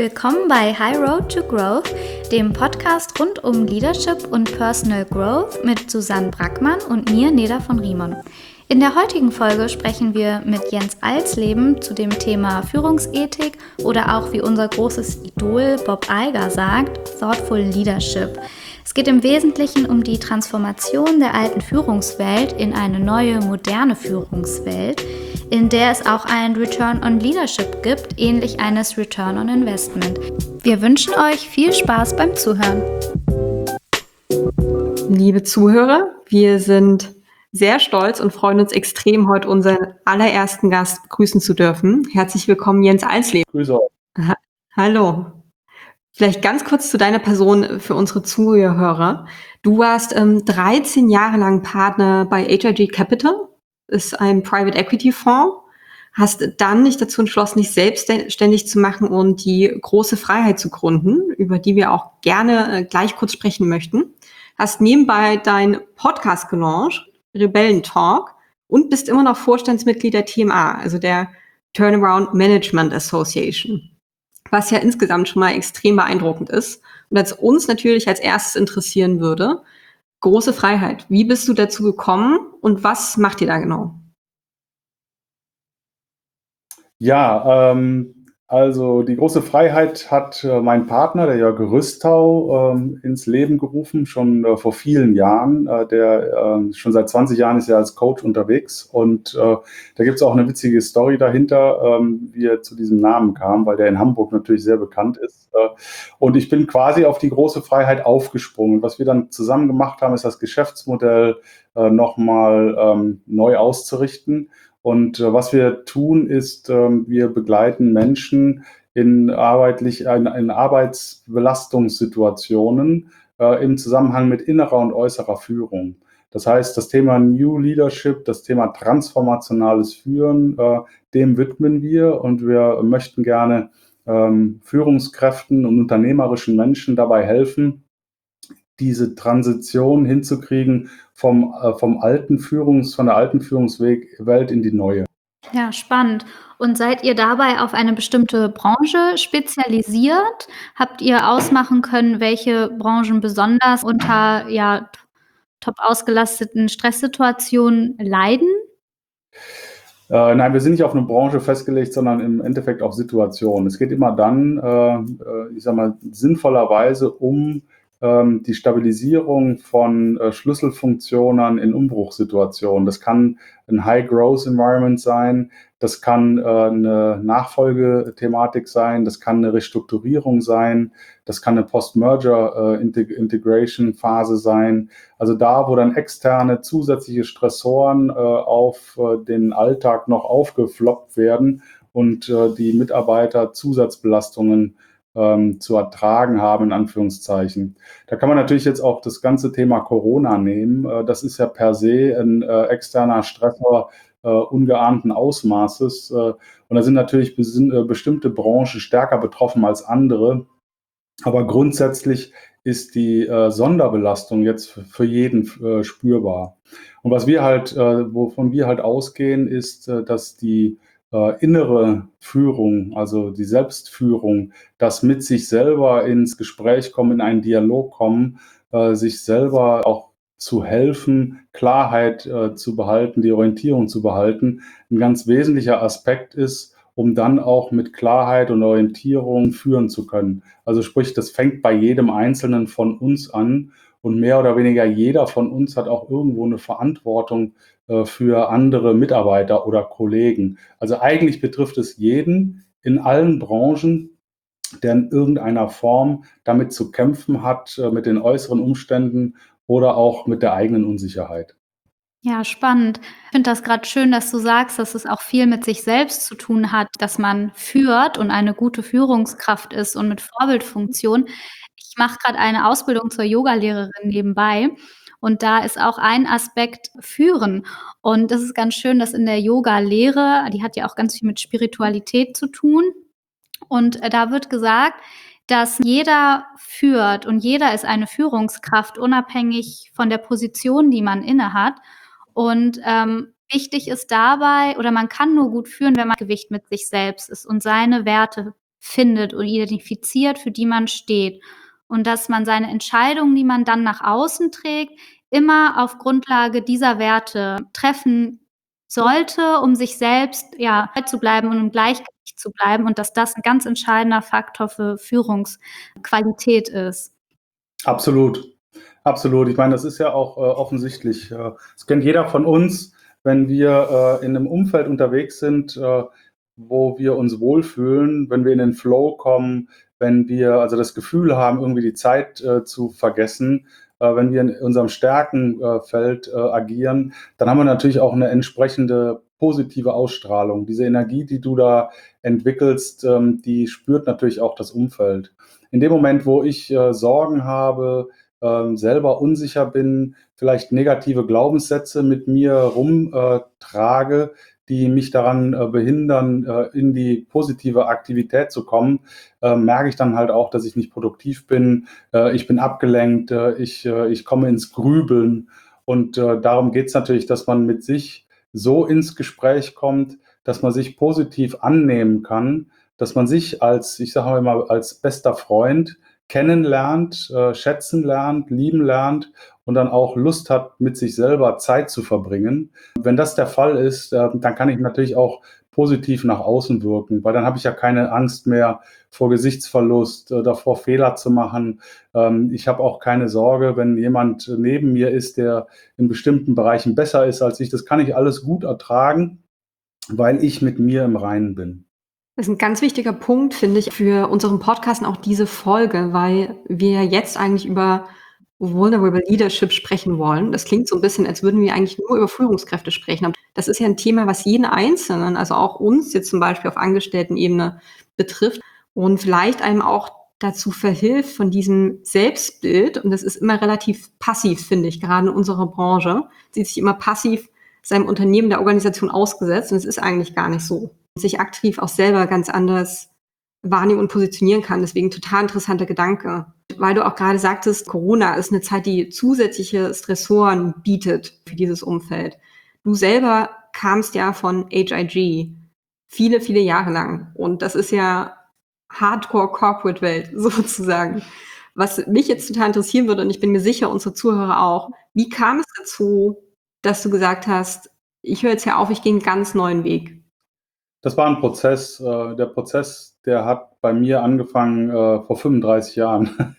Willkommen bei High Road to Growth, dem Podcast rund um Leadership und Personal Growth mit Susanne Brackmann und mir, Neda von Riemann. In der heutigen Folge sprechen wir mit Jens Alsleben zu dem Thema Führungsethik oder auch, wie unser großes Idol Bob Iger sagt, Thoughtful Leadership. Es geht im Wesentlichen um die Transformation der alten Führungswelt in eine neue, moderne Führungswelt, in der es auch ein Return on Leadership gibt, ähnlich eines Return on Investment. Wir wünschen euch viel Spaß beim Zuhören. Liebe Zuhörer, wir sind sehr stolz und freuen uns extrem, heute unseren allerersten Gast begrüßen zu dürfen. Herzlich willkommen, Jens Alsleben. Grüße euch. Hallo. Vielleicht ganz kurz zu deiner Person für unsere Zuhörer. Du warst 13 Jahre lang Partner bei HIG Capital, ist ein Private Equity Fonds, hast dann dich dazu entschlossen, dich selbstständig zu machen und die große Freiheit zu gründen, über die wir auch gerne gleich kurz sprechen möchten. Hast nebenbei deinen Podcast gelauncht, Rebellen Talk, und bist immer noch Vorstandsmitglied der TMA, also der Turnaround Management Association, was ja insgesamt schon mal extrem beeindruckend ist und als uns natürlich als erstes interessieren würde: große Freiheit. Wie bist du dazu gekommen und was macht ihr da genau? Ja, also die große Freiheit hat mein Partner, der Jörg Rüstau, ins Leben gerufen, schon vor vielen Jahren. Der schon seit 20 Jahren ist er als Coach unterwegs, und da gibt es auch eine witzige Story dahinter, wie er zu diesem Namen kam, weil der in Hamburg natürlich sehr bekannt ist. Und ich bin quasi auf die große Freiheit aufgesprungen. Was wir dann zusammen gemacht haben, ist das Geschäftsmodell nochmal neu auszurichten. Und was wir tun, ist, wir begleiten Menschen in Arbeitsbelastungssituationen im Zusammenhang mit innerer und äußerer Führung. Das heißt, das Thema New Leadership, das Thema transformationales Führen, dem widmen wir, und wir möchten gerne Führungskräften und unternehmerischen Menschen dabei helfen, diese Transition hinzukriegen von der alten Führungswelt in die neue. Ja, spannend. Und seid ihr dabei auf eine bestimmte Branche spezialisiert? Habt ihr ausmachen können, welche Branchen besonders unter top ausgelasteten Stresssituationen leiden? Nein, wir sind nicht auf eine Branche festgelegt, sondern im Endeffekt auf Situationen. Es geht immer dann, sinnvollerweise um die Stabilisierung von Schlüsselfunktionen in Umbruchssituationen. Das kann ein High-Growth-Environment sein, das kann eine Nachfolgethematik sein, das kann eine Restrukturierung sein, das kann eine Post-Merger-Integration-Phase sein. Also da, wo dann externe zusätzliche Stressoren auf den Alltag noch aufgefloppt werden und die Mitarbeiter Zusatzbelastungen zu ertragen haben, in Anführungszeichen. Da kann man natürlich jetzt auch das ganze Thema Corona nehmen. Das ist ja per se ein externer Stressor ungeahnten Ausmaßes. Und da sind natürlich bestimmte Branchen stärker betroffen als andere. Aber grundsätzlich ist die Sonderbelastung jetzt für jeden spürbar. Und wovon wir halt ausgehen, ist, dass die innere Führung, also die Selbstführung, das mit sich selber ins Gespräch kommen, in einen Dialog kommen, sich selber auch zu helfen, Klarheit zu behalten, die Orientierung zu behalten, ein ganz wesentlicher Aspekt ist, um dann auch mit Klarheit und Orientierung führen zu können. Also sprich, das fängt bei jedem Einzelnen von uns an, und mehr oder weniger jeder von uns hat auch irgendwo eine Verantwortung für andere Mitarbeiter oder Kollegen. Also eigentlich betrifft es jeden in allen Branchen, der in irgendeiner Form damit zu kämpfen hat, mit den äußeren Umständen oder auch mit der eigenen Unsicherheit. Ja, spannend. Ich finde das gerade schön, dass du sagst, dass es auch viel mit sich selbst zu tun hat, dass man führt und eine gute Führungskraft ist und mit Vorbildfunktion. Ich mache gerade eine Ausbildung zur Yogalehrerin nebenbei, und da ist auch ein Aspekt Führen. Und das ist ganz schön, dass in der Yogalehre, die hat ja auch ganz viel mit Spiritualität zu tun, und da wird gesagt, dass jeder führt und jeder ist eine Führungskraft, unabhängig von der Position, die man innehat. Und wichtig ist dabei, oder man kann nur gut führen, wenn man im Gewicht mit sich selbst ist und seine Werte findet und identifiziert, für die man steht. Und dass man seine Entscheidungen, die man dann nach außen trägt, immer auf Grundlage dieser Werte treffen sollte, um sich selbst treu zu bleiben und im Gleichgewicht zu bleiben und dass das ein ganz entscheidender Faktor für Führungsqualität ist. Absolut, absolut. Ich meine, das ist ja auch offensichtlich. Das kennt jeder von uns, wenn wir in einem Umfeld unterwegs sind, wo wir uns wohlfühlen, wenn wir in den Flow kommen, wenn wir also das Gefühl haben, irgendwie die Zeit zu vergessen, wenn wir in unserem Stärkenfeld agieren, dann haben wir natürlich auch eine entsprechende positive Ausstrahlung. Diese Energie, die du da entwickelst, die spürt natürlich auch das Umfeld. In dem Moment, wo ich Sorgen habe, selber unsicher bin, vielleicht negative Glaubenssätze mit mir rumtrage, die mich daran behindern, in die positive Aktivität zu kommen, merke ich dann halt auch, dass ich nicht produktiv bin, ich bin abgelenkt, ich komme ins Grübeln. Und darum geht es natürlich, dass man mit sich so ins Gespräch kommt, dass man sich positiv annehmen kann, dass man sich als, ich sage mal, als bester Freund kennenlernt, schätzen lernt, lieben lernt und dann auch Lust hat, mit sich selber Zeit zu verbringen. Wenn das der Fall ist, dann kann ich natürlich auch positiv nach außen wirken, weil dann habe ich ja keine Angst mehr vor Gesichtsverlust, davor Fehler zu machen. Ich habe auch keine Sorge, wenn jemand neben mir ist, der in bestimmten Bereichen besser ist als ich. Das kann ich alles gut ertragen, weil ich mit mir im Reinen bin. Das ist ein ganz wichtiger Punkt, finde ich, für unseren Podcast und auch diese Folge, weil wir jetzt eigentlich über Vulnerable Leadership sprechen wollen. Das klingt so ein bisschen, als würden wir eigentlich nur über Führungskräfte sprechen. Aber das ist ja ein Thema, was jeden Einzelnen, also auch uns jetzt zum Beispiel auf Angestelltenebene betrifft und vielleicht einem auch dazu verhilft von diesem Selbstbild. Und das ist immer relativ passiv, finde ich, gerade in unserer Branche. Sieht sich immer passiv seinem Unternehmen, der Organisation ausgesetzt. Und es ist eigentlich gar nicht so. Sich aktiv auch selber ganz anders wahrnehmen und positionieren kann. Deswegen total interessanter Gedanke. Weil du auch gerade sagtest, Corona ist eine Zeit, die zusätzliche Stressoren bietet für dieses Umfeld. Du selber kamst ja von HIG viele, viele Jahre lang. Und das ist ja Hardcore-Corporate-Welt sozusagen. Was mich jetzt total interessieren würde, und ich bin mir sicher, unsere Zuhörer auch, wie kam es dazu, dass du gesagt hast, ich höre jetzt hier auf, ich gehe einen ganz neuen Weg? Das war ein Prozess. Der Prozess, der hat bei mir angefangen vor 35 Jahren.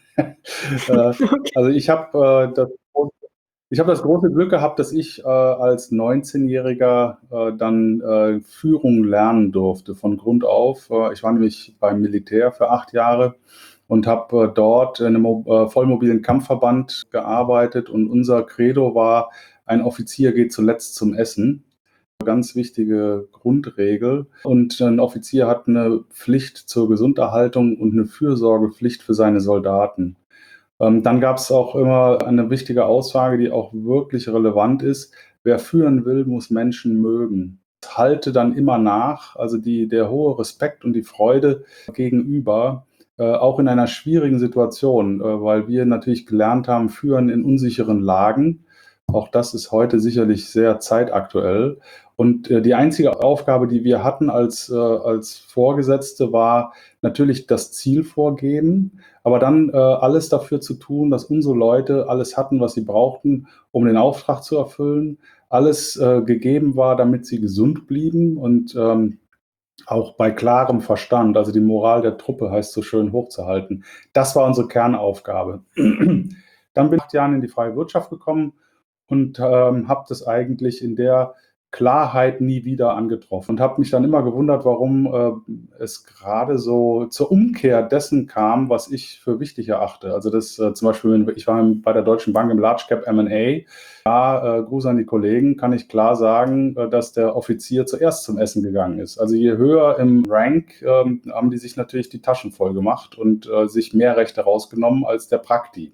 Also ich habe das große Glück gehabt, dass ich als 19-Jähriger dann Führung lernen durfte von Grund auf. Ich war nämlich beim Militär für 8 Jahre und habe dort in einem vollmobilen Kampfverband gearbeitet und unser Credo war, ein Offizier geht zuletzt zum Essen. Ganz wichtige Grundregel. Und ein Offizier hat eine Pflicht zur Gesunderhaltung und eine Fürsorgepflicht für seine Soldaten. Dann gab es auch immer eine wichtige Aussage, die auch wirklich relevant ist. Wer führen will, muss Menschen mögen. Das halte dann immer nach, also der hohe Respekt und die Freude gegenüber, auch in einer schwierigen Situation, weil wir natürlich gelernt haben, führen in unsicheren Lagen. Auch das ist heute sicherlich sehr zeitaktuell. Und die einzige Aufgabe, die wir hatten als Vorgesetzte, war natürlich das Ziel vorgeben, aber dann alles dafür zu tun, dass unsere Leute alles hatten, was sie brauchten, um den Auftrag zu erfüllen. Alles gegeben war, damit sie gesund blieben und auch bei klarem Verstand, also die Moral der Truppe heißt so schön, hochzuhalten. Das war unsere Kernaufgabe. Dann bin ich 8 Jahren in die freie Wirtschaft gekommen und habe das eigentlich in der Klarheit nie wieder angetroffen und habe mich dann immer gewundert, warum es gerade so zur Umkehr dessen kam, was ich für wichtig erachte. Also das zum Beispiel, ich war bei der Deutschen Bank im Large Cap M&A. Da, Gruß an die Kollegen, kann ich klar sagen, dass der Offizier zuerst zum Essen gegangen ist. Also je höher im Rank haben die sich natürlich die Taschen voll gemacht und sich mehr Rechte rausgenommen als der Prakti.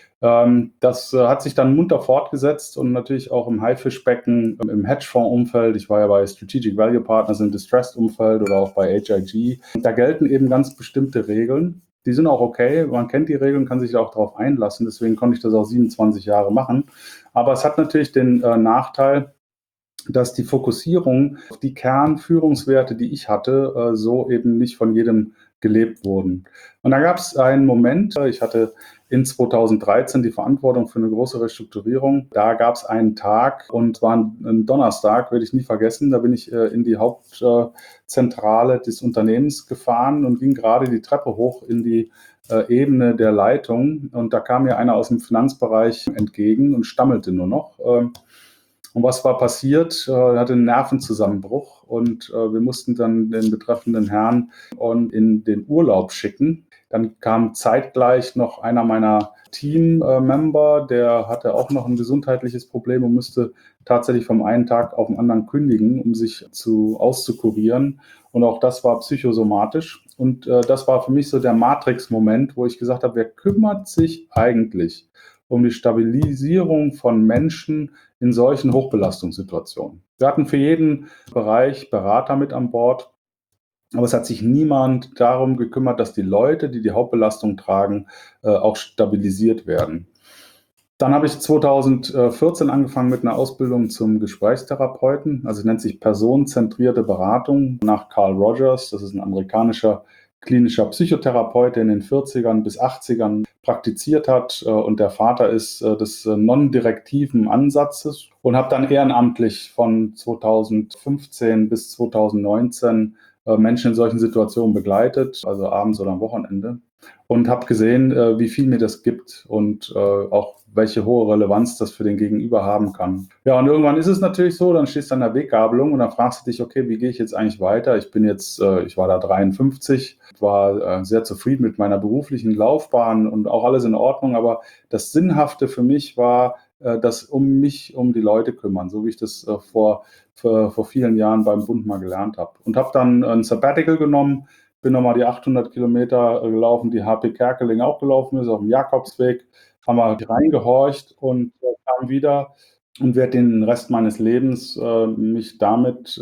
Das hat sich dann munter fortgesetzt und natürlich auch im Haifischbecken, im Hedgefonds-Umfeld. Ich war ja bei Strategic Value Partners im Distressed-Umfeld oder auch bei HIG. Da gelten eben ganz bestimmte Regeln. Die sind auch okay. Man kennt die Regeln, kann sich auch darauf einlassen. Deswegen konnte ich das auch 27 Jahre machen. Aber es hat natürlich den Nachteil, dass die Fokussierung auf die Kernführungswerte, die ich hatte, so eben nicht von jedem gelebt wurden. Und da gab es einen Moment, ich hatte in 2013 die Verantwortung für eine große Restrukturierung. Da gab es einen Tag und war ein Donnerstag, werde ich nie vergessen. Da bin ich in die Hauptzentrale des Unternehmens gefahren und ging gerade die Treppe hoch in die Ebene der Leitung. Und da kam mir einer aus dem Finanzbereich entgegen und stammelte nur noch. Und was war passiert? Er hatte einen Nervenzusammenbruch und wir mussten dann den betreffenden Herrn in den Urlaub schicken. Dann kam zeitgleich noch einer meiner Team-Member, der hatte auch noch ein gesundheitliches Problem und musste tatsächlich vom einen Tag auf den anderen kündigen, um sich auszukurieren. Und auch das war psychosomatisch. Und das war für mich so der Matrix-Moment, wo ich gesagt habe, wer kümmert sich eigentlich um die Stabilisierung von Menschen in solchen Hochbelastungssituationen? Wir hatten für jeden Bereich Berater mit an Bord. Aber es hat sich niemand darum gekümmert, dass die Leute, die die Hauptbelastung tragen, auch stabilisiert werden. Dann habe ich 2014 angefangen mit einer Ausbildung zum Gesprächstherapeuten. Also es nennt sich personenzentrierte Beratung nach Carl Rogers. Das ist ein amerikanischer klinischer Psychotherapeut, der in den 40ern bis 80ern praktiziert hat. Und der Vater ist des non-direktiven Ansatzes und habe dann ehrenamtlich von 2015 bis 2019 Menschen in solchen Situationen begleitet, also abends oder am Wochenende, und habe gesehen, wie viel mir das gibt und auch welche hohe Relevanz das für den Gegenüber haben kann. Ja, und irgendwann ist es natürlich so, dann stehst du an der Weggabelung und dann fragst du dich, okay, wie gehe ich jetzt eigentlich weiter? Ich war da 53, war sehr zufrieden mit meiner beruflichen Laufbahn und auch alles in Ordnung, aber das Sinnhafte für mich war, das um die Leute kümmern, so wie ich das vor vielen Jahren beim Bund mal gelernt habe. Und habe dann ein Sabbatical genommen, bin nochmal die 800 Kilometer gelaufen, die HP Kerkeling auch gelaufen ist, auf dem Jakobsweg, haben wir reingehorcht und kam wieder und werde den Rest meines Lebens mich damit,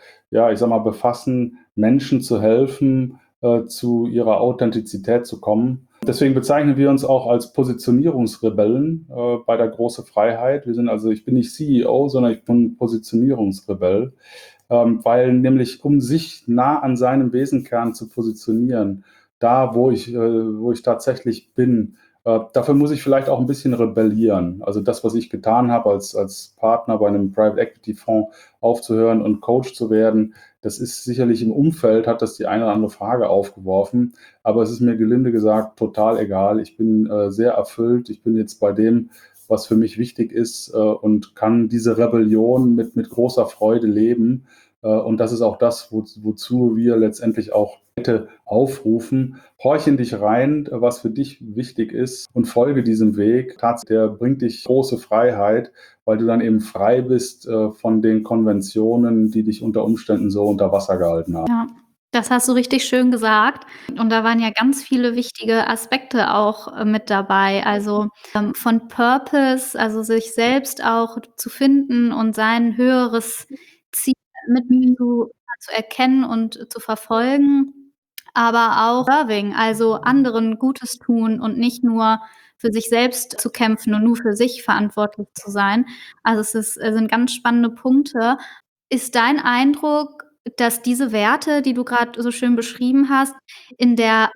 befassen, Menschen zu helfen, zu ihrer Authentizität zu kommen. Deswegen bezeichnen wir uns auch als Positionierungsrebellen bei der Große Freiheit. Ich bin nicht CEO, sondern ich bin Positionierungsrebell, weil nämlich um sich nah an seinem Wesenkern zu positionieren, da wo ich tatsächlich bin, dafür muss ich vielleicht auch ein bisschen rebellieren. Also das, was ich getan habe, als Partner bei einem Private Equity Fonds aufzuhören und Coach zu werden, das ist sicherlich im Umfeld, hat das die eine oder andere Frage aufgeworfen. Aber es ist mir gelinde gesagt total egal. Ich bin sehr erfüllt. Ich bin jetzt bei dem, was für mich wichtig ist und kann diese Rebellion mit großer Freude leben. Und das ist auch das, wozu wir letztendlich auch heute aufrufen. Horch in dich rein, was für dich wichtig ist und folge diesem Weg. Der bringt dich große Freiheit, weil du dann eben frei bist von den Konventionen, die dich unter Umständen so unter Wasser gehalten haben. Ja, das hast du richtig schön gesagt. Und da waren ja ganz viele wichtige Aspekte auch mit dabei. Also von Purpose, also sich selbst auch zu finden und sein höheres Ziel mit zu erkennen und zu verfolgen, aber auch Serving, also anderen Gutes tun und nicht nur für sich selbst zu kämpfen und nur für sich verantwortlich zu sein. Also sind ganz spannende Punkte. Ist dein Eindruck, dass diese Werte, die du gerade so schön beschrieben hast, in der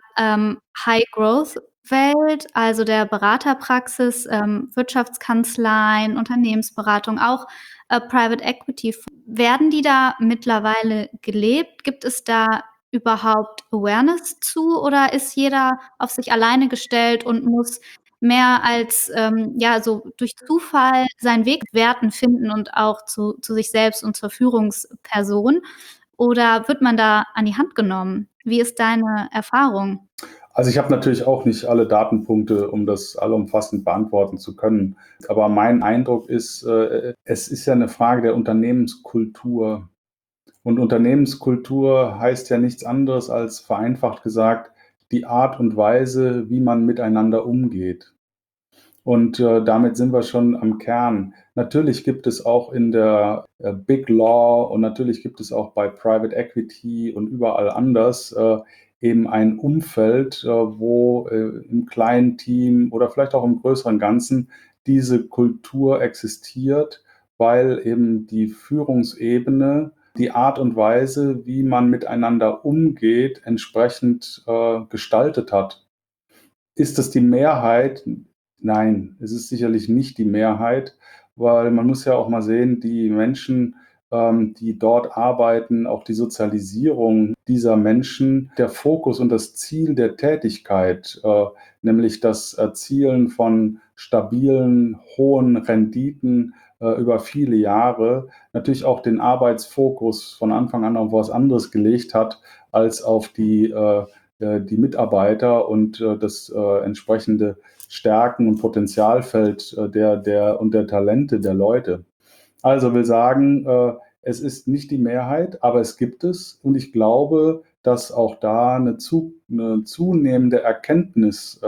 High-Growth-Welt, also der Beraterpraxis, Wirtschaftskanzleien, Unternehmensberatung, auch Private Equity, werden die da mittlerweile gelebt? Gibt es da überhaupt Awareness zu oder ist jeder auf sich alleine gestellt und muss mehr als so durch Zufall seinen Weg mit Werten finden und auch zu sich selbst und zur Führungsperson? Oder wird man da an die Hand genommen? Wie ist deine Erfahrung? Also ich habe natürlich auch nicht alle Datenpunkte, um das allumfassend beantworten zu können. Aber mein Eindruck ist, es ist ja eine Frage der Unternehmenskultur. Und Unternehmenskultur heißt ja nichts anderes als vereinfacht gesagt die Art und Weise, wie man miteinander umgeht. Und damit sind wir schon am Kern. Natürlich gibt es auch in der Big Law und natürlich gibt es auch bei Private Equity und überall anders eben ein Umfeld, wo im kleinen Team oder vielleicht auch im größeren Ganzen diese Kultur existiert, weil eben die Führungsebene die Art und Weise, wie man miteinander umgeht, entsprechend gestaltet hat. Ist das die Mehrheit? Nein, es ist sicherlich nicht die Mehrheit, weil man muss ja auch mal sehen, die Menschen, die dort arbeiten, auch die Sozialisierung dieser Menschen, der Fokus und das Ziel der Tätigkeit, nämlich das Erzielen von stabilen, hohen Renditen über viele Jahre, natürlich auch den Arbeitsfokus von Anfang an auf was anderes gelegt hat, als auf die Mitarbeiter und das entsprechende Stärken- und Potenzialfeld der Talente der Leute. Also will sagen, es ist nicht die Mehrheit, aber es gibt es. Und ich glaube, dass auch da eine zunehmende Erkenntnis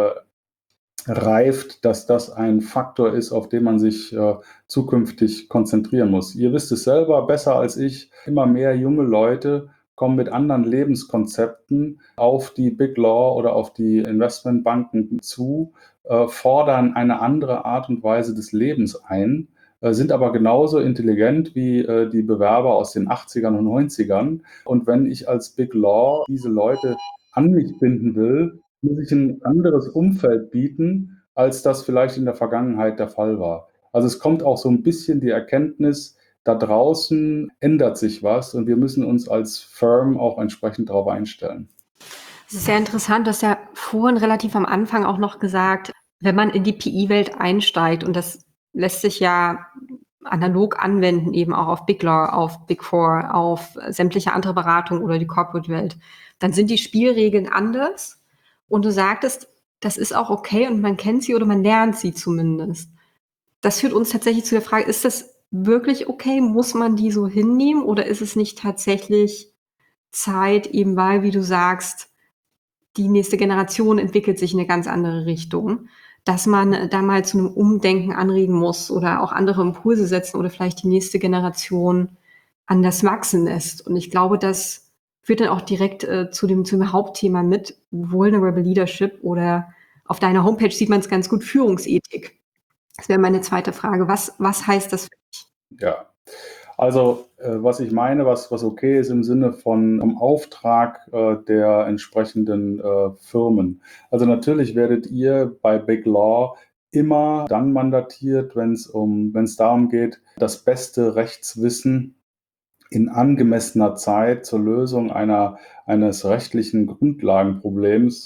reift, dass das ein Faktor ist, auf den man sich zukünftig konzentrieren muss. Ihr wisst es selber besser als ich, immer mehr junge Leute kommen mit anderen Lebenskonzepten auf die Big Law oder auf die Investmentbanken zu, fordern eine andere Art und Weise des Lebens ein, sind aber genauso intelligent wie die Bewerber aus den 80ern und 90ern. Und wenn ich als Big Law diese Leute an mich binden will, muss ich ein anderes Umfeld bieten, als das vielleicht in der Vergangenheit der Fall war. Also es kommt auch so ein bisschen die Erkenntnis, da draußen ändert sich was und wir müssen uns als Firm auch entsprechend darauf einstellen. Es ist sehr interessant, du hast ja vorhin relativ am Anfang auch noch gesagt, wenn man in die PI-Welt einsteigt, und das lässt sich ja analog anwenden, eben auch auf Big Law, auf Big Four, auf sämtliche andere Beratungen oder die Corporate-Welt, dann sind die Spielregeln anders. Und du sagtest, das ist auch okay und man kennt sie oder man lernt sie zumindest. Das führt uns tatsächlich zu der Frage, ist das wirklich okay? Muss man die so hinnehmen oder ist es nicht tatsächlich Zeit, eben weil, wie du sagst, die nächste Generation entwickelt sich in eine ganz andere Richtung, dass man da mal zu einem Umdenken anregen muss oder auch andere Impulse setzen oder vielleicht die nächste Generation anders wachsen lässt. Und ich glaube, das führt dann auch direkt zum Hauptthema mit Vulnerable Leadership, oder auf deiner Homepage sieht man es ganz gut, Führungsethik. Das wäre meine zweite Frage. Was heißt das für dich? Ja, also was ich meine, was okay ist im Sinne von im Auftrag der entsprechenden Firmen. Also natürlich werdet ihr bei Big Law immer dann mandatiert, wenn es darum geht, das beste Rechtswissen in angemessener Zeit zur Lösung eines rechtlichen Grundlagenproblems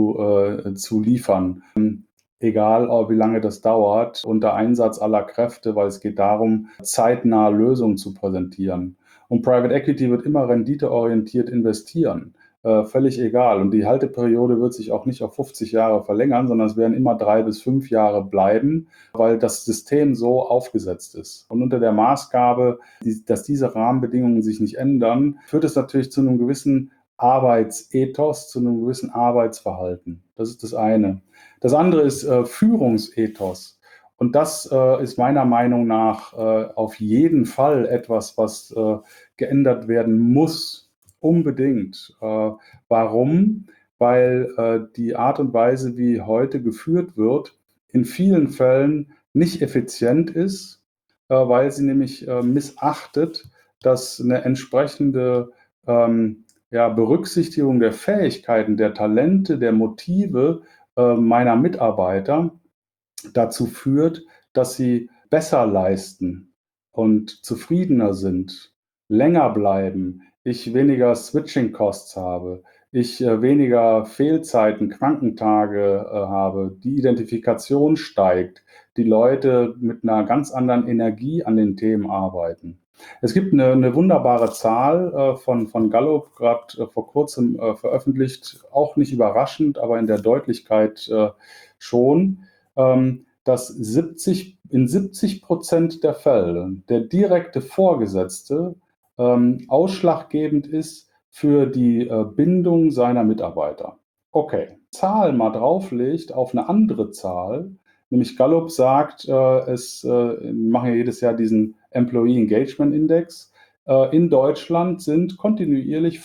zu liefern. Egal, wie lange das dauert, unter Einsatz aller Kräfte, weil es geht darum, zeitnah Lösungen zu präsentieren. Und Private Equity wird immer renditeorientiert investieren. Völlig egal. Und die Halteperiode wird sich auch nicht auf 50 Jahre verlängern, sondern es werden immer 3 bis 5 Jahre bleiben, weil das System so aufgesetzt ist. Und unter der Maßgabe, dass diese Rahmenbedingungen sich nicht ändern, führt es natürlich zu einem gewissen Arbeitsethos, zu einem gewissen Arbeitsverhalten. Das ist das eine. Das andere ist Führungsethos. Und das ist meiner Meinung nach auf jeden Fall etwas, was geändert werden muss. Unbedingt. Warum? Weil die Art und Weise, wie heute geführt wird, in vielen Fällen nicht effizient ist, weil sie nämlich missachtet, dass eine entsprechende Berücksichtigung der Fähigkeiten, der Talente, der Motive meiner Mitarbeiter dazu führt, dass sie besser leisten und zufriedener sind, länger bleiben, ich weniger Switching Costs habe, ich weniger Fehlzeiten, Krankentage habe, die Identifikation steigt, die Leute mit einer ganz anderen Energie an den Themen arbeiten. Es gibt eine wunderbare Zahl von Gallup, gerade vor kurzem veröffentlicht, auch nicht überraschend, aber in der Deutlichkeit schon, dass in 70% der Fälle der direkte Vorgesetzte ausschlaggebend ist für die Bindung seiner Mitarbeiter. Okay, Zahl mal drauflegt auf eine andere Zahl, nämlich Gallup sagt, machen ja jedes Jahr diesen Employee Engagement Index. In Deutschland sind kontinuierlich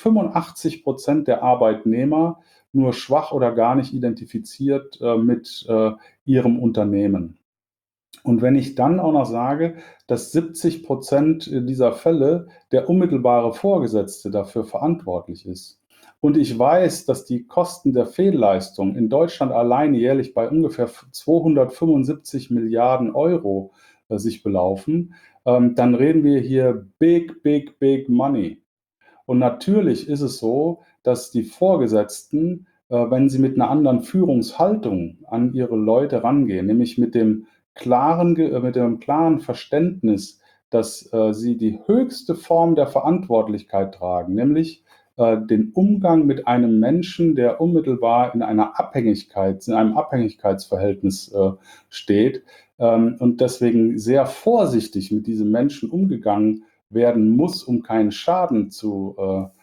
85% der Arbeitnehmer nur schwach oder gar nicht identifiziert mit ihrem Unternehmen. Und wenn ich dann auch noch sage, dass 70% dieser Fälle der unmittelbare Vorgesetzte dafür verantwortlich ist und ich weiß, dass die Kosten der Fehlleistung in Deutschland allein jährlich bei ungefähr 275 Milliarden Euro sich belaufen, dann reden wir hier big, big, big money. Und natürlich ist es so, dass die Vorgesetzten, wenn sie mit einer anderen Führungshaltung an ihre Leute rangehen, nämlich mit dem klaren Verständnis, dass sie die höchste Form der Verantwortlichkeit tragen, nämlich den Umgang mit einem Menschen, der unmittelbar in einem Abhängigkeitsverhältnis steht und deswegen sehr vorsichtig mit diesem Menschen umgegangen werden muss, um keinen Schaden zu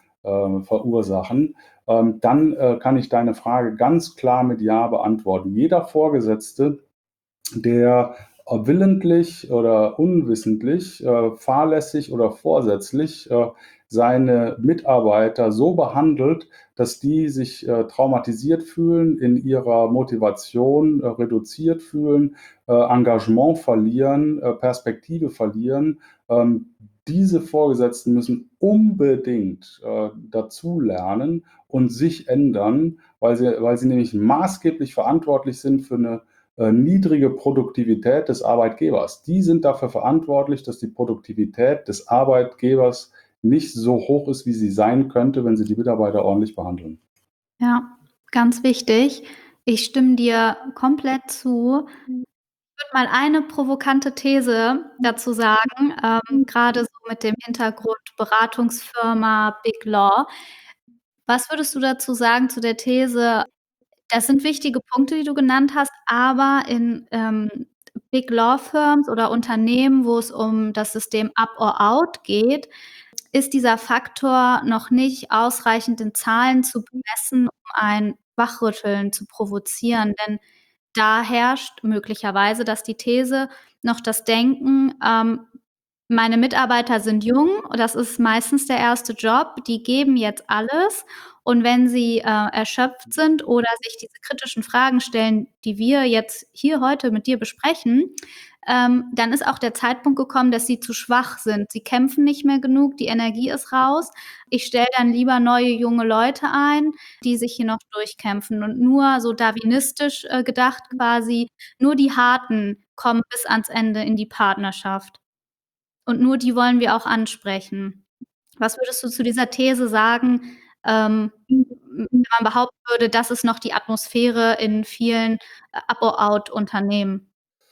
verursachen, dann kann ich deine Frage ganz klar mit Ja beantworten. Jeder Vorgesetzte, der willentlich oder unwissentlich, fahrlässig oder vorsätzlich seine Mitarbeiter so behandelt, dass die sich traumatisiert fühlen, in ihrer Motivation reduziert fühlen, Engagement verlieren, Perspektive verlieren. Diese Vorgesetzten müssen unbedingt dazulernen und sich ändern, weil sie nämlich maßgeblich verantwortlich sind für eine niedrige Produktivität des Arbeitgebers. Die sind dafür verantwortlich, dass die Produktivität des Arbeitgebers nicht so hoch ist, wie sie sein könnte, wenn sie die Mitarbeiter ordentlich behandeln. Ja, ganz wichtig. Ich stimme dir komplett zu. Ich würde mal eine provokante These dazu sagen, gerade so mit dem Hintergrund Beratungsfirma, Big Law. Was würdest du dazu sagen zu der These, das sind wichtige Punkte, die du genannt hast, aber in Big Law Firms oder Unternehmen, wo es um das System Up or Out geht, ist dieser Faktor noch nicht ausreichend in Zahlen zu bemessen, um ein Wachrütteln zu provozieren. Denn da herrscht möglicherweise, dass die These noch das Denken, meine Mitarbeiter sind jung, das ist meistens der erste Job, die geben jetzt alles. Und wenn sie erschöpft sind oder sich diese kritischen Fragen stellen, die wir jetzt hier heute mit dir besprechen, dann ist auch der Zeitpunkt gekommen, dass sie zu schwach sind. Sie kämpfen nicht mehr genug, die Energie ist raus. Ich stelle dann lieber neue junge Leute ein, die sich hier noch durchkämpfen. Und nur so darwinistisch gedacht quasi, nur die Harten kommen bis ans Ende in die Partnerschaft. Und nur die wollen wir auch ansprechen. Was würdest du zu dieser These sagen, wenn man behaupten würde, das ist noch die Atmosphäre in vielen Up-or-Out-Unternehmen?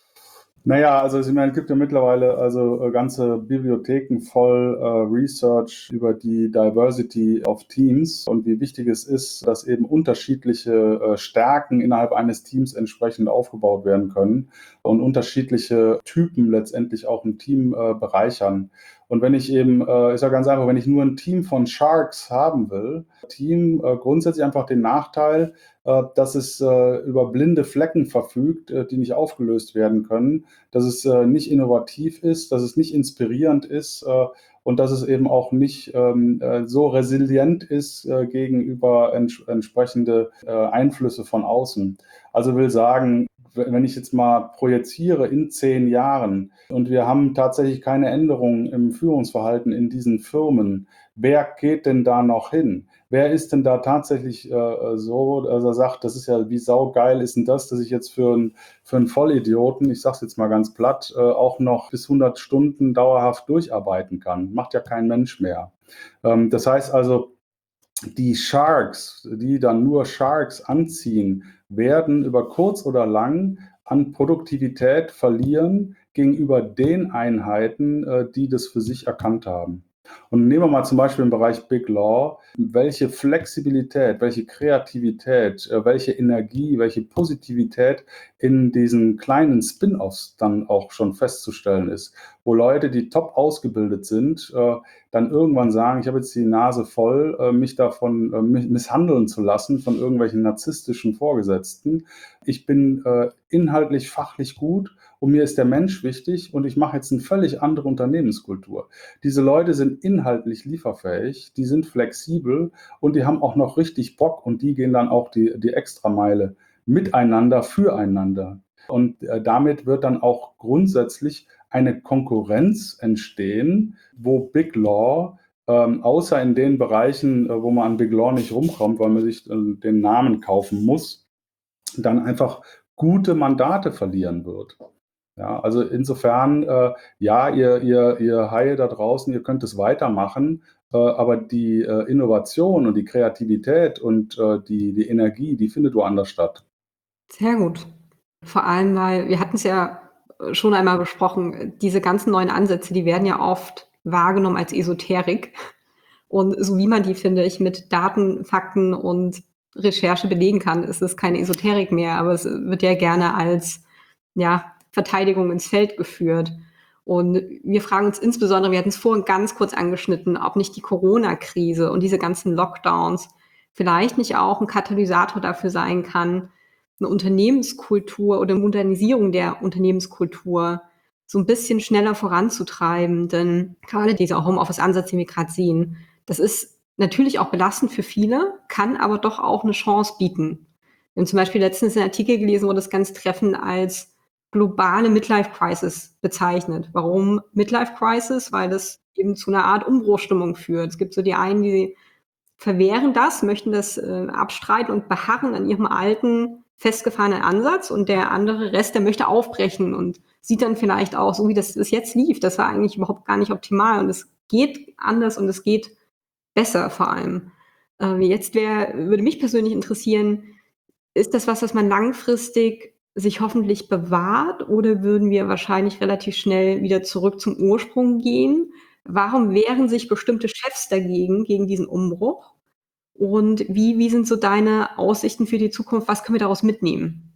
Naja, also ich meine, es gibt ja mittlerweile ganze Bibliotheken voll Research über die Diversity of Teams und wie wichtig es ist, dass eben unterschiedliche Stärken innerhalb eines Teams entsprechend aufgebaut werden können und unterschiedliche Typen letztendlich auch ein Team bereichern. Und wenn ich eben, ist ja ganz einfach, wenn ich nur ein Team von Sharks haben will, grundsätzlich einfach den Nachteil, dass es über blinde Flecken verfügt, die nicht aufgelöst werden können, dass es nicht innovativ ist, dass es nicht inspirierend ist und dass es eben auch nicht so resilient ist gegenüber entsprechende Einflüsse von außen. Also will sagen, wenn ich jetzt mal projiziere in 10 Jahren und wir haben tatsächlich keine Änderungen im Führungsverhalten in diesen Firmen, wer geht denn da noch hin? Wer ist denn da tatsächlich so, dass er sagt, das ist ja, wie saugeil ist denn das, dass ich jetzt für einen Vollidioten, ich sag's jetzt mal ganz platt, auch noch bis 100 Stunden dauerhaft durcharbeiten kann. Macht ja kein Mensch mehr. Das heißt also, die Sharks, die dann nur Sharks anziehen, werden über kurz oder lang an Produktivität verlieren gegenüber den Einheiten, die das für sich erkannt haben. Und nehmen wir mal zum Beispiel im Bereich Big Law, welche Flexibilität, welche Kreativität, welche Energie, welche Positivität in diesen kleinen Spin-offs dann auch schon festzustellen ist, wo Leute, die top ausgebildet sind, dann irgendwann sagen, ich habe jetzt die Nase voll, mich davon misshandeln zu lassen von irgendwelchen narzisstischen Vorgesetzten. Ich bin inhaltlich, fachlich gut und mir ist der Mensch wichtig und ich mache jetzt eine völlig andere Unternehmenskultur. Diese Leute sind inhaltlich lieferfähig, die sind flexibel und die haben auch noch richtig Bock und die gehen dann auch die Extrameile miteinander, füreinander. Und damit wird dann auch grundsätzlich eine Konkurrenz entstehen, wo Big Law, außer in den Bereichen, wo man an Big Law nicht rumkommt, weil man sich den Namen kaufen muss, dann einfach gute Mandate verlieren wird. Ja, also insofern, ja, ihr Haie da draußen, ihr könnt es weitermachen, aber die Innovation und die Kreativität und die Energie, die findet woanders statt. Sehr gut. Vor allem, weil wir hatten es ja schon einmal besprochen, diese ganzen neuen Ansätze, die werden ja oft wahrgenommen als Esoterik. Und so wie man die, finde ich, mit Daten, Fakten und Recherche belegen kann, ist es keine Esoterik mehr, aber es wird ja gerne als Verteidigung ins Feld geführt. Und wir fragen uns insbesondere, wir hatten es vorhin ganz kurz angeschnitten, ob nicht die Corona-Krise und diese ganzen Lockdowns vielleicht nicht auch ein Katalysator dafür sein kann, eine Unternehmenskultur oder Modernisierung der Unternehmenskultur so ein bisschen schneller voranzutreiben. Denn gerade dieser Homeoffice-Ansatz, den wir gerade sehen, das ist natürlich auch belastend für viele, kann aber doch auch eine Chance bieten. Wir haben zum Beispiel letztens einen Artikel gelesen, wo das ganz treffend als globale Midlife-Crisis bezeichnet. Warum Midlife-Crisis? Weil das eben zu einer Art Umbruchstimmung führt. Es gibt so die einen, die verwehren das, möchten das abstreiten und beharren an ihrem alten, festgefahrenen Ansatz, und der andere Rest, der möchte aufbrechen und sieht dann vielleicht auch, so wie das jetzt lief, das war eigentlich überhaupt gar nicht optimal und es geht anders und es geht besser vor allem. Jetzt würde mich persönlich interessieren, ist das was man langfristig sich hoffentlich bewahrt, oder würden wir wahrscheinlich relativ schnell wieder zurück zum Ursprung gehen? Warum wehren sich bestimmte Chefs dagegen, gegen diesen Umbruch? Und wie sind so deine Aussichten für die Zukunft? Was können wir daraus mitnehmen?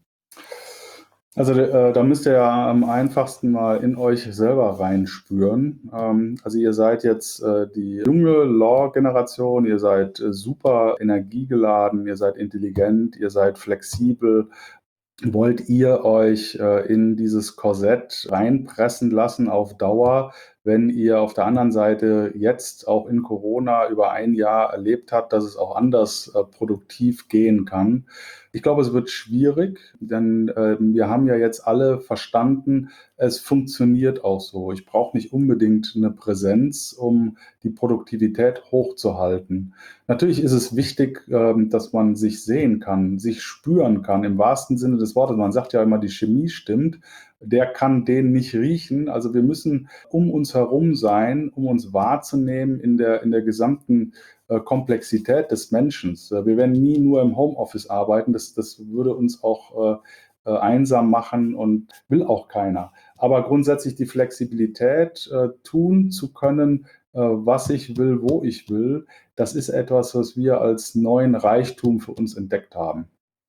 Also da müsst ihr ja am einfachsten mal in euch selber reinspüren. Also ihr seid jetzt die junge Law-Generation, ihr seid super energiegeladen, ihr seid intelligent, ihr seid flexibel. Wollt ihr euch in dieses Korsett reinpressen lassen auf Dauer, wenn ihr auf der anderen Seite jetzt auch in Corona über ein Jahr erlebt habt, dass es auch anders produktiv gehen kann? Ich glaube, es wird schwierig, denn wir haben ja jetzt alle verstanden, es funktioniert auch so. Ich brauche nicht unbedingt eine Präsenz, um die Produktivität hochzuhalten. Natürlich ist es wichtig, dass man sich sehen kann, sich spüren kann, im wahrsten Sinne des Wortes. Man sagt ja immer, die Chemie stimmt. Der kann den nicht riechen. Also wir müssen um uns herum sein, um uns wahrzunehmen in der gesamten Komplexität des Menschen. Wir werden nie nur im Homeoffice arbeiten. Das würde uns auch einsam machen und will auch keiner. Aber grundsätzlich die Flexibilität, tun zu können, was ich will, wo ich will, das ist etwas, was wir als neuen Reichtum für uns entdeckt haben.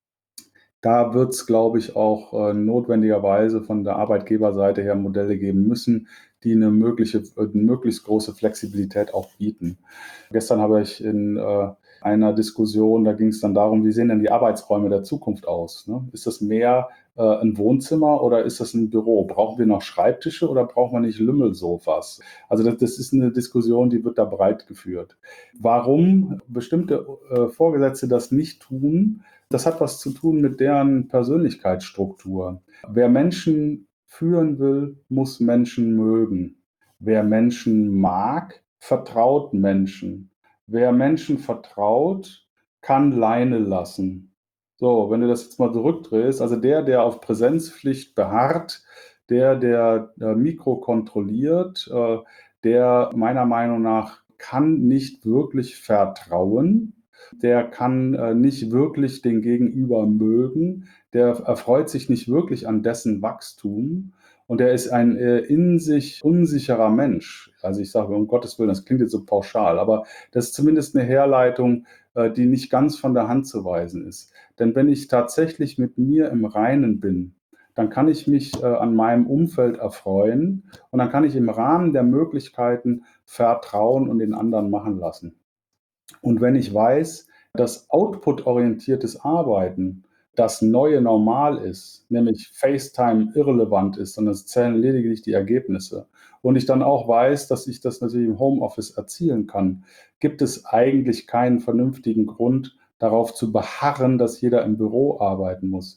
Da wird es, glaube ich, auch notwendigerweise von der Arbeitgeberseite her Modelle geben müssen, die eine möglichst große Flexibilität auch bieten. Gestern habe ich in einer Diskussion, da ging es dann darum, wie sehen denn die Arbeitsräume der Zukunft aus? Ne? Ist das mehr ein Wohnzimmer oder ist das ein Büro? Brauchen wir noch Schreibtische oder brauchen wir nicht Lümmelsofas? Also das ist eine Diskussion, die wird da breit geführt. Warum bestimmte Vorgesetzte das nicht tun, das hat was zu tun mit deren Persönlichkeitsstruktur. Wer Menschen führen will, muss Menschen mögen. Wer Menschen mag, vertraut Menschen. Wer Menschen vertraut, kann Leine lassen. So, wenn du das jetzt mal zurückdrehst, also der auf Präsenzpflicht beharrt, der Mikro kontrolliert, der meiner Meinung nach kann nicht wirklich vertrauen, der kann nicht wirklich den Gegenüber mögen, der erfreut sich nicht wirklich an dessen Wachstum und der ist ein in sich unsicherer Mensch. Also ich sage, um Gottes Willen, das klingt jetzt so pauschal, aber das ist zumindest eine Herleitung, die nicht ganz von der Hand zu weisen ist. Denn wenn ich tatsächlich mit mir im Reinen bin, dann kann ich mich an meinem Umfeld erfreuen und dann kann ich im Rahmen der Möglichkeiten vertrauen und den anderen machen lassen. Und wenn ich weiß, dass output-orientiertes Arbeiten das neue Normal ist, nämlich FaceTime irrelevant ist und es zählen lediglich die Ergebnisse, und ich dann auch weiß, dass ich das natürlich im Homeoffice erzielen kann, gibt es eigentlich keinen vernünftigen Grund, darauf zu beharren, dass jeder im Büro arbeiten muss.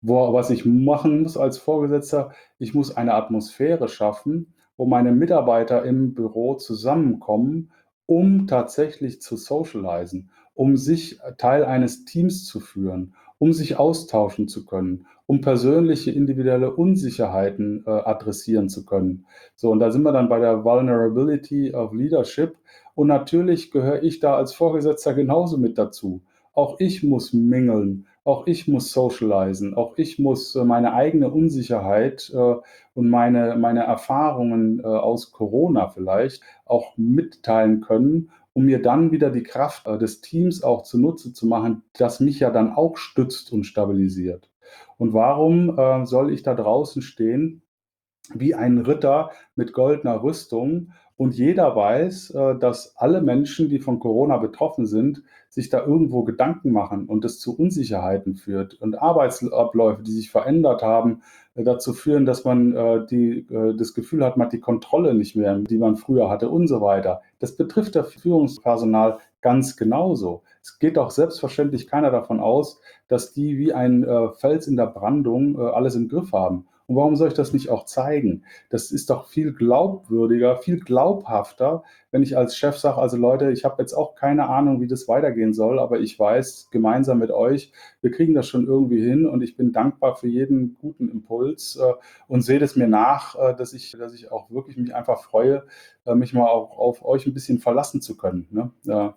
Was ich machen muss als Vorgesetzter, ich muss eine Atmosphäre schaffen, wo meine Mitarbeiter im Büro zusammenkommen, um tatsächlich zu socialisen, um sich Teil eines Teams zu führen, um sich austauschen zu können, um persönliche individuelle Unsicherheiten adressieren zu können. So, und da sind wir dann bei der Vulnerability of Leadership. Und natürlich gehöre ich da als Vorgesetzter genauso mit dazu. Auch ich muss mingeln, auch ich muss socialisen, auch ich muss meine eigene Unsicherheit und meine Erfahrungen aus Corona vielleicht auch mitteilen können, um mir dann wieder die Kraft des Teams auch zunutze zu machen, das mich ja dann auch stützt und stabilisiert. Und warum soll ich da draußen stehen wie ein Ritter mit goldener Rüstung? Und jeder weiß, dass alle Menschen, die von Corona betroffen sind, sich da irgendwo Gedanken machen und das zu Unsicherheiten führt. Und Arbeitsabläufe, die sich verändert haben, dazu führen, dass man das Gefühl hat, man hat die Kontrolle nicht mehr, die man früher hatte und so weiter. Das betrifft das Führungspersonal ganz genauso. Es geht auch selbstverständlich keiner davon aus, dass die wie ein Fels in der Brandung alles im Griff haben. Und warum soll ich das nicht auch zeigen? Das ist doch viel glaubwürdiger, viel glaubhafter, wenn ich als Chef sage, also Leute, ich habe jetzt auch keine Ahnung, wie das weitergehen soll, aber ich weiß gemeinsam mit euch, wir kriegen das schon irgendwie hin und ich bin dankbar für jeden guten Impuls und sehe das mir nach, dass ich auch wirklich mich einfach freue, mich mal auch auf euch ein bisschen verlassen zu können. Ne?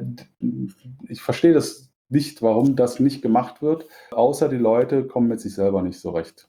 Ich verstehe das nicht, warum das nicht gemacht wird, außer die Leute kommen mit sich selber nicht so recht.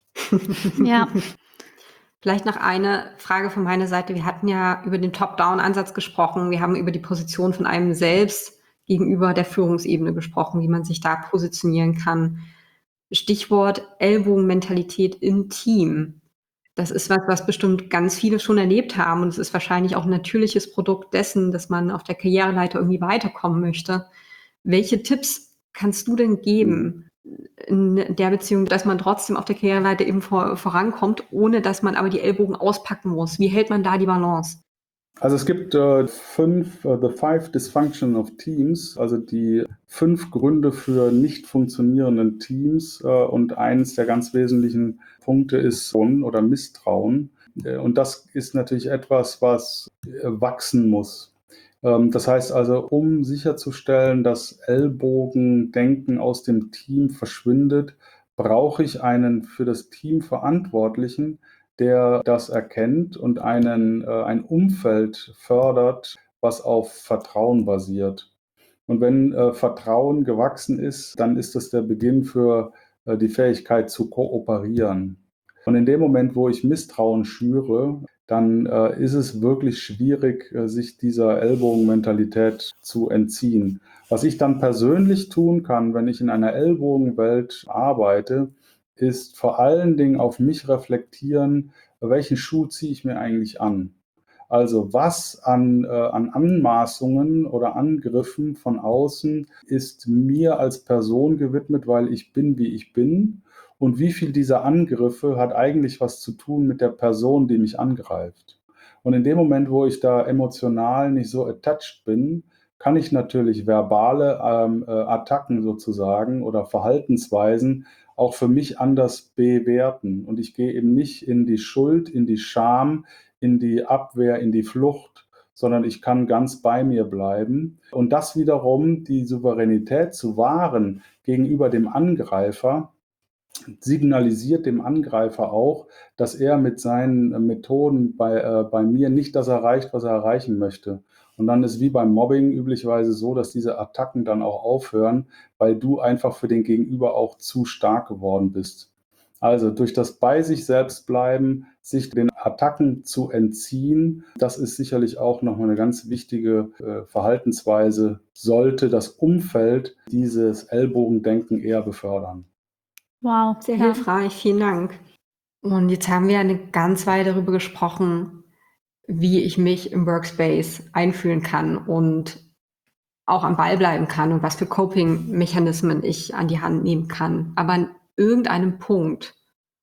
Ja. Vielleicht noch eine Frage von meiner Seite. Wir hatten ja über den Top-Down-Ansatz gesprochen. Wir haben über die Position von einem selbst gegenüber der Führungsebene gesprochen, wie man sich da positionieren kann. Stichwort Ellbogenmentalität im Team. Das ist was bestimmt ganz viele schon erlebt haben. Und es ist wahrscheinlich auch ein natürliches Produkt dessen, dass man auf der Karriereleiter irgendwie weiterkommen möchte. Welche Tipps kannst du denn geben in der Beziehung, dass man trotzdem auf der Karriereleiter eben vorankommt, ohne dass man aber die Ellbogen auspacken muss? Wie hält man da die Balance? Also es gibt The Five Dysfunction of Teams, also die 5 Gründe für nicht funktionierenden Teams. Und eines der ganz wesentlichen Punkte ist oder Misstrauen. Und das ist natürlich etwas, was wachsen muss. Das heißt also, um sicherzustellen, dass Ellbogendenken aus dem Team verschwindet, brauche ich einen für das Team Verantwortlichen, der das erkennt und ein Umfeld fördert, was auf Vertrauen basiert. Und wenn Vertrauen gewachsen ist, dann ist das der Beginn für die Fähigkeit zu kooperieren. Und in dem Moment, wo ich Misstrauen schüre, dann ist es wirklich schwierig, sich dieser Ellbogenmentalität zu entziehen. Was ich dann persönlich tun kann, wenn ich in einer Ellbogenwelt arbeite, ist vor allen Dingen auf mich reflektieren, welchen Schuh ziehe ich mir eigentlich an? Also was an Anmaßungen oder Angriffen von außen ist mir als Person gewidmet, weil ich bin, wie ich bin? Und wie viel dieser Angriffe hat eigentlich was zu tun mit der Person, die mich angreift? Und in dem Moment, wo ich da emotional nicht so attached bin, kann ich natürlich verbale Attacken sozusagen oder Verhaltensweisen auch für mich anders bewerten. Und ich gehe eben nicht in die Schuld, in die Scham, in die Abwehr, in die Flucht, sondern ich kann ganz bei mir bleiben. Und das wiederum, die Souveränität zu wahren gegenüber dem Angreifer, signalisiert dem Angreifer auch, dass er mit seinen Methoden bei mir nicht das erreicht, was er erreichen möchte. Und dann ist wie beim Mobbing üblicherweise so, dass diese Attacken dann auch aufhören, weil du einfach für den Gegenüber auch zu stark geworden bist. Also durch das bei sich selbst bleiben, sich den Attacken zu entziehen, das ist sicherlich auch nochmal eine ganz wichtige Verhaltensweise, sollte das Umfeld dieses Ellbogendenken eher befördern. Wow. Sehr hilfreich, vielen Dank. Und jetzt haben wir eine ganze Weile darüber gesprochen, wie ich mich im Workspace einfühlen kann und auch am Ball bleiben kann und was für Coping-Mechanismen ich an die Hand nehmen kann. Aber an irgendeinem Punkt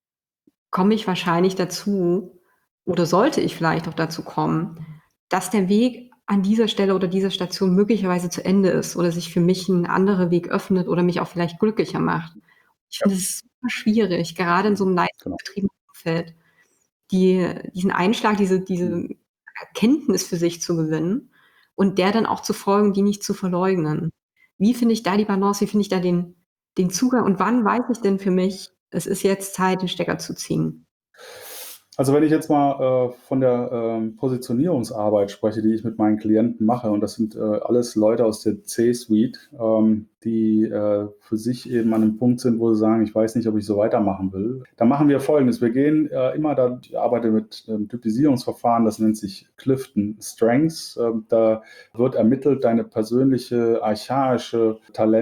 komme ich wahrscheinlich dazu oder sollte ich vielleicht auch dazu kommen, dass der Weg an dieser Stelle oder dieser Station möglicherweise zu Ende ist oder sich für mich ein anderer Weg öffnet oder mich auch vielleicht glücklicher macht. Ich finde es super schwierig, gerade in so einem Genau. leistungsgetriebenen Umfeld, diesen Einschlag, diese Erkenntnis für sich zu gewinnen und der dann auch zu folgen, die nicht zu verleugnen. Wie finde ich da die Balance? Wie finde ich da den Zugang? Und wann weiß ich denn für mich, es ist jetzt Zeit, den Stecker zu ziehen? Also wenn ich jetzt mal von der Positionierungsarbeit spreche, die ich mit meinen Klienten mache, und das sind alles Leute aus der C-Suite, die für sich eben an einem Punkt sind, wo sie sagen, ich weiß nicht, ob ich so weitermachen will, dann machen wir Folgendes. Wir gehen immer da, ich arbeite mit Typisierungsverfahren, das nennt sich Clifton Strengths. Da wird ermittelt deine persönliche archaische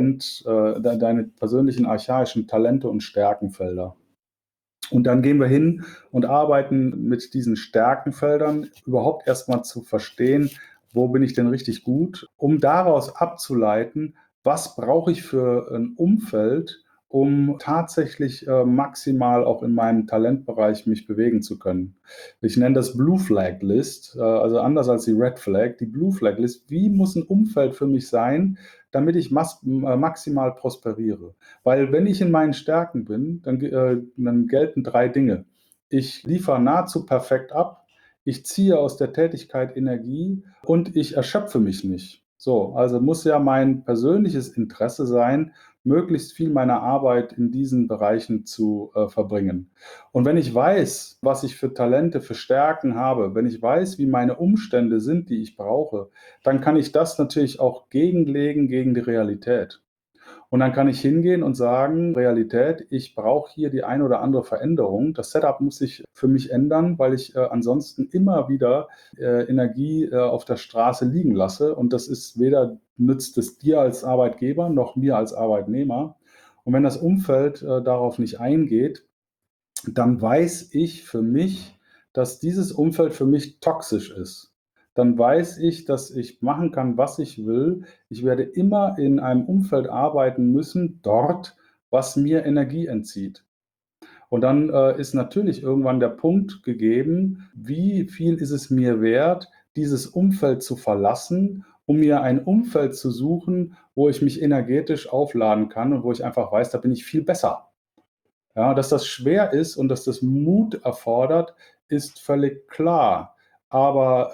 deine persönlichen archaischen Talente und Stärkenfelder. Und dann gehen wir hin und arbeiten mit diesen Stärkenfeldern, überhaupt erstmal zu verstehen, wo bin ich denn richtig gut, um daraus abzuleiten, was brauche ich für ein Umfeld, um tatsächlich maximal auch in meinem Talentbereich mich bewegen zu können. Ich nenne das Blue Flag List, also anders als die Red Flag, die Blue Flag List. Wie muss ein Umfeld für mich sein, damit ich maximal prosperiere? Weil wenn ich in meinen Stärken bin, dann gelten 3 Dinge. Ich liefere nahezu perfekt ab, ich ziehe aus der Tätigkeit Energie und ich erschöpfe mich nicht. So, also muss ja mein persönliches Interesse sein, möglichst viel meiner Arbeit in diesen Bereichen zu verbringen. Und wenn ich weiß, was ich für Talente, für Stärken habe, wenn ich weiß, wie meine Umstände sind, die ich brauche, dann kann ich das natürlich auch gegenlegen gegen die Realität. Und dann kann ich hingehen und sagen, Realität, ich brauche hier die eine oder andere Veränderung. Das Setup muss sich für mich ändern, weil ich ansonsten immer wieder Energie auf der Straße liegen lasse. Und das ist weder nützt es dir als Arbeitgeber noch mir als Arbeitnehmer. Und wenn das Umfeld darauf nicht eingeht, dann weiß ich für mich, dass dieses Umfeld für mich toxisch ist. Dann weiß ich, dass ich machen kann, was ich will. Ich werde immer in einem Umfeld arbeiten müssen, dort, was mir Energie entzieht. Und dann ist natürlich irgendwann der Punkt gegeben, wie viel ist es mir wert, dieses Umfeld zu verlassen, um mir ein Umfeld zu suchen, wo ich mich energetisch aufladen kann und wo ich einfach weiß, da bin ich viel besser. Ja, dass das schwer ist und dass das Mut erfordert, ist völlig klar. Aber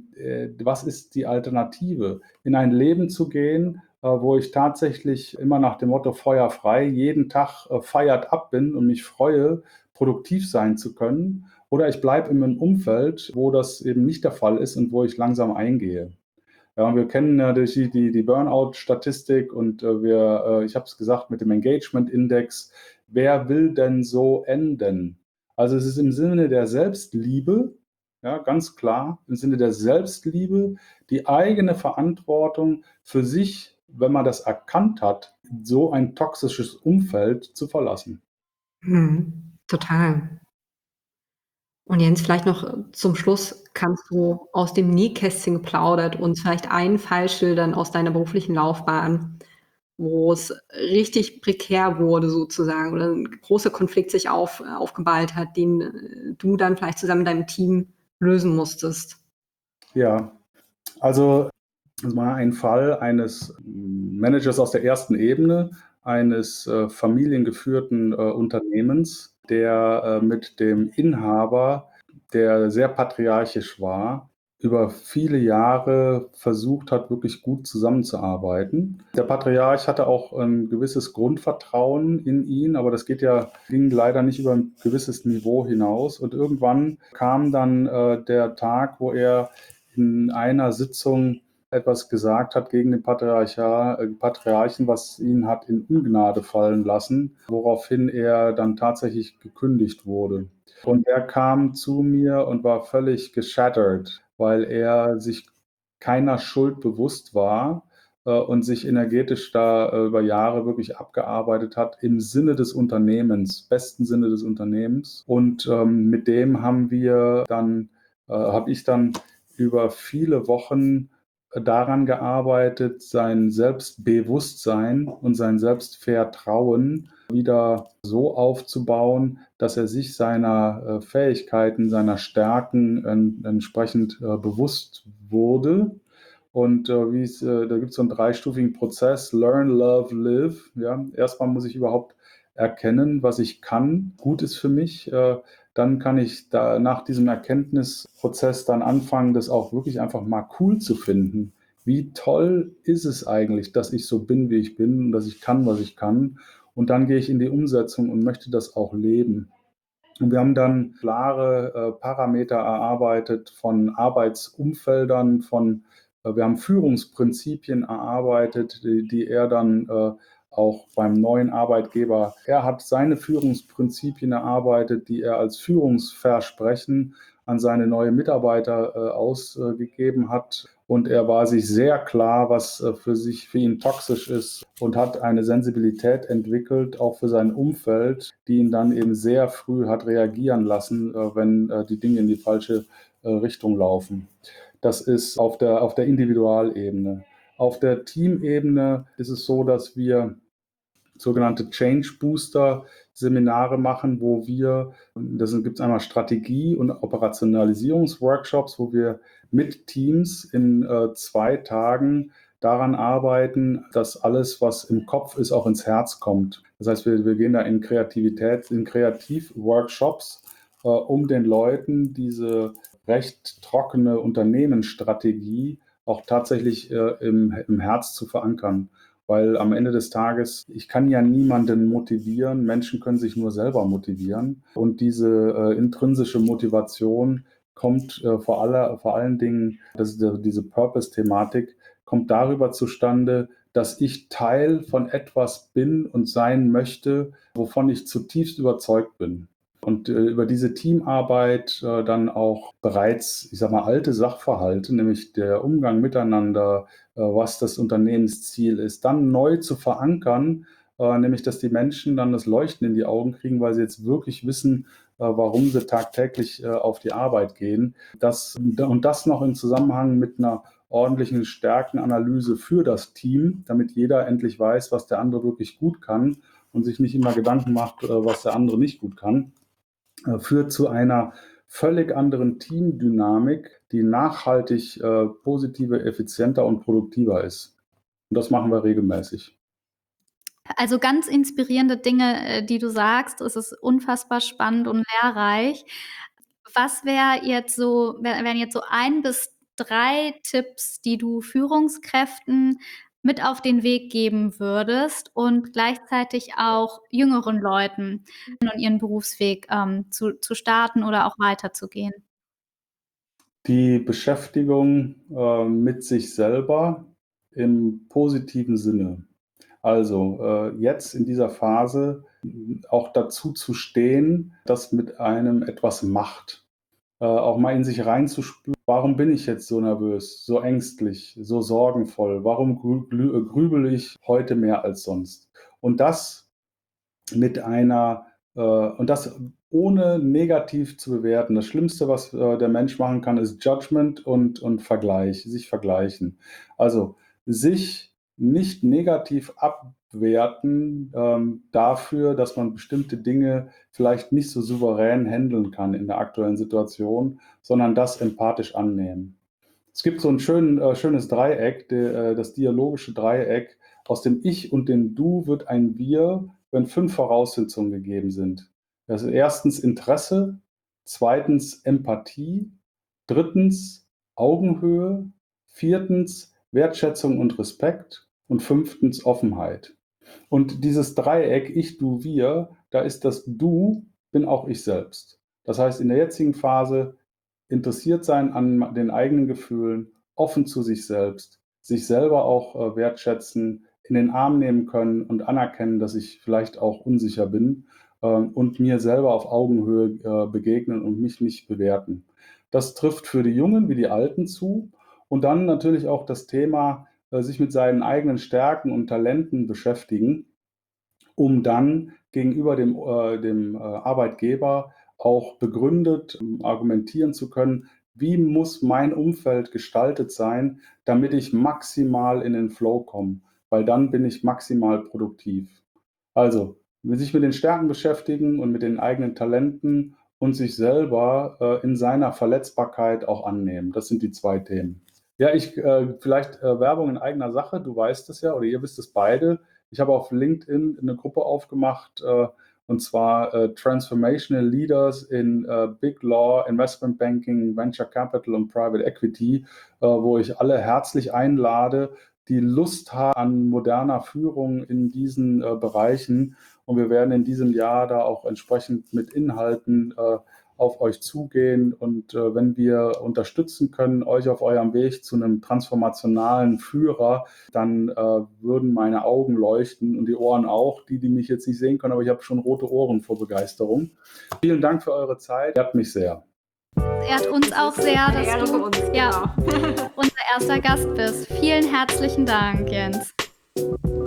was ist die Alternative? In ein Leben zu gehen, wo ich tatsächlich immer nach dem Motto Feuer frei jeden Tag feiert ab bin und mich freue, produktiv sein zu können. Oder ich bleibe in einem Umfeld, wo das eben nicht der Fall ist und wo ich langsam eingehe. Ja, und wir kennen ja die Burnout-Statistik und ich habe es gesagt, mit dem Engagement-Index. Wer will denn so enden? Also es ist im Sinne der Selbstliebe, ja, ganz klar, im Sinne der Selbstliebe, die eigene Verantwortung für sich, wenn man das erkannt hat, so ein toxisches Umfeld zu verlassen. Total. Und Jens, vielleicht noch zum Schluss, kannst du aus dem Nähkästchen geplaudert uns vielleicht einen Fall schildern aus deiner beruflichen Laufbahn, wo es richtig prekär wurde sozusagen oder ein großer Konflikt sich aufgeballt hat, den du dann vielleicht zusammen mit deinem Team lösen musstest? Ja, also es war ein Fall eines Managers aus der ersten Ebene, eines familiengeführten Unternehmens, der mit dem Inhaber, der sehr patriarchisch war, über viele Jahre versucht hat, wirklich gut zusammenzuarbeiten. Der Patriarch hatte auch ein gewisses Grundvertrauen in ihn, aber das ging leider nicht über ein gewisses Niveau hinaus. Und irgendwann kam dann der Tag, wo er in einer Sitzung etwas gesagt hat gegen den Patriarchen, was ihn hat in Ungnade fallen lassen, woraufhin er dann tatsächlich gekündigt wurde. Und er kam zu mir und war völlig geschattert, weil er sich keiner Schuld bewusst war und sich energetisch da über Jahre wirklich abgearbeitet hat im Sinne des Unternehmens, besten Sinne des Unternehmens. Und mit dem habe ich dann über viele Wochen daran gearbeitet, sein Selbstbewusstsein und sein Selbstvertrauen wieder so aufzubauen, dass er sich seiner Fähigkeiten, seiner Stärken entsprechend bewusst wurde. Und da gibt es so einen dreistufigen Prozess, Learn, Love, Live. Ja. Erstmal muss ich überhaupt erkennen, was ich kann, gut ist für mich. Dann kann ich da nach diesem Erkenntnisprozess dann anfangen, das auch wirklich einfach mal cool zu finden. Wie toll ist es eigentlich, dass ich so bin, wie ich bin und dass ich kann, was ich kann. Und dann gehe ich in die Umsetzung und möchte das auch leben. Und wir haben dann klare Parameter erarbeitet von Arbeitsumfeldern, wir haben Führungsprinzipien erarbeitet, die er dann auch beim neuen Arbeitgeber, er hat seine Führungsprinzipien erarbeitet, die er als Führungsversprechen an seine neue Mitarbeiter ausgegeben hat. Und er war sich sehr klar, was für ihn toxisch ist und hat eine Sensibilität entwickelt, auch für sein Umfeld, die ihn dann eben sehr früh hat reagieren lassen, wenn die Dinge in die falsche Richtung laufen. Das ist auf der Individualebene. Auf der Teamebene ist es so, dass wir sogenannte Change Booster Seminare machen, wo das gibt es einmal Strategie- und Operationalisierungsworkshops, wo wir mit Teams in 2 Tagen daran arbeiten, dass alles, was im Kopf ist, auch ins Herz kommt. Das heißt, wir gehen da in Kreativworkshops, um den Leuten diese recht trockene Unternehmensstrategie auch tatsächlich im Herz zu verankern. Weil am Ende des Tages, ich kann ja niemanden motivieren, Menschen können sich nur selber motivieren. Und diese intrinsische Motivation kommt vor allen Dingen, diese Purpose-Thematik, kommt darüber zustande, dass ich Teil von etwas bin und sein möchte, wovon ich zutiefst überzeugt bin. Und über diese Teamarbeit dann auch bereits, ich sag mal, alte Sachverhalte, nämlich der Umgang miteinander, was das Unternehmensziel ist, dann neu zu verankern, nämlich dass die Menschen dann das Leuchten in die Augen kriegen, weil sie jetzt wirklich wissen, warum sie tagtäglich auf die Arbeit gehen. Und das noch im Zusammenhang mit einer ordentlichen Stärkenanalyse für das Team, damit jeder endlich weiß, was der andere wirklich gut kann und sich nicht immer Gedanken macht, was der andere nicht gut kann, führt zu einer völlig anderen Teamdynamik, die nachhaltig positiver, effizienter und produktiver ist. Und das machen wir regelmäßig. Also ganz inspirierende Dinge, die du sagst. Es ist unfassbar spannend und lehrreich. Was wären jetzt so 1 bis 3 Tipps, die du Führungskräften mit auf den Weg geben würdest und gleichzeitig auch jüngeren Leuten und ihren Berufsweg zu starten oder auch weiterzugehen? Die Beschäftigung mit sich selber im positiven Sinne. Also jetzt in dieser Phase auch dazu zu stehen, dass mit einem etwas macht. Auch mal in sich reinzuspüren, warum bin ich jetzt so nervös, so ängstlich, so sorgenvoll, warum grübel ich heute mehr als sonst? Und das und das ohne negativ zu bewerten. Das Schlimmste, was der Mensch machen kann, ist Judgment und Vergleich, sich vergleichen. Also sich nicht negativ abwerten dafür, dass man bestimmte Dinge vielleicht nicht so souverän handeln kann in der aktuellen Situation, sondern das empathisch annehmen. Es gibt so ein schönes Dreieck, das dialogische Dreieck. Aus dem Ich und dem Du wird ein Wir, wenn 5 Voraussetzungen gegeben sind. Das ist erstens Interesse, zweitens Empathie, drittens Augenhöhe, viertens Wertschätzung und Respekt und fünftens Offenheit. Und dieses Dreieck Ich, Du, Wir, da ist das Du, bin auch ich selbst. Das heißt, in der jetzigen Phase interessiert sein an den eigenen Gefühlen, offen zu sich selber auch wertschätzen, in den Arm nehmen können und anerkennen, dass ich vielleicht auch unsicher bin und mir selber auf Augenhöhe begegnen und mich nicht bewerten. Das trifft für die Jungen wie die Alten zu. Und dann natürlich auch das Thema, sich mit seinen eigenen Stärken und Talenten beschäftigen, um dann gegenüber dem Arbeitgeber auch begründet argumentieren zu können, wie muss mein Umfeld gestaltet sein, damit ich maximal in den Flow komme, weil dann bin ich maximal produktiv. Also, sich mit den Stärken beschäftigen und mit den eigenen Talenten und sich selber in seiner Verletzbarkeit auch annehmen. Das sind die 2 Themen. Ja, vielleicht Werbung in eigener Sache. Du weißt es ja, oder ihr wisst es beide. Ich habe auf LinkedIn eine Gruppe aufgemacht, und zwar Transformational Leaders in Big Law, Investment Banking, Venture Capital und Private Equity, wo ich alle herzlich einlade, die Lust haben an moderner Führung in diesen Bereichen. Und wir werden in diesem Jahr da auch entsprechend mit Inhalten auf euch zugehen, und wenn wir unterstützen können, euch auf eurem Weg zu einem transformationalen Führer, dann würden meine Augen leuchten und die Ohren auch, die mich jetzt nicht sehen können, aber ich habe schon rote Ohren vor Begeisterung. Vielen Dank für eure Zeit, ehrt mich sehr. Ehrt uns auch sehr, dass Ehre du für uns, unser erster Gast bist. Vielen herzlichen Dank, Jens.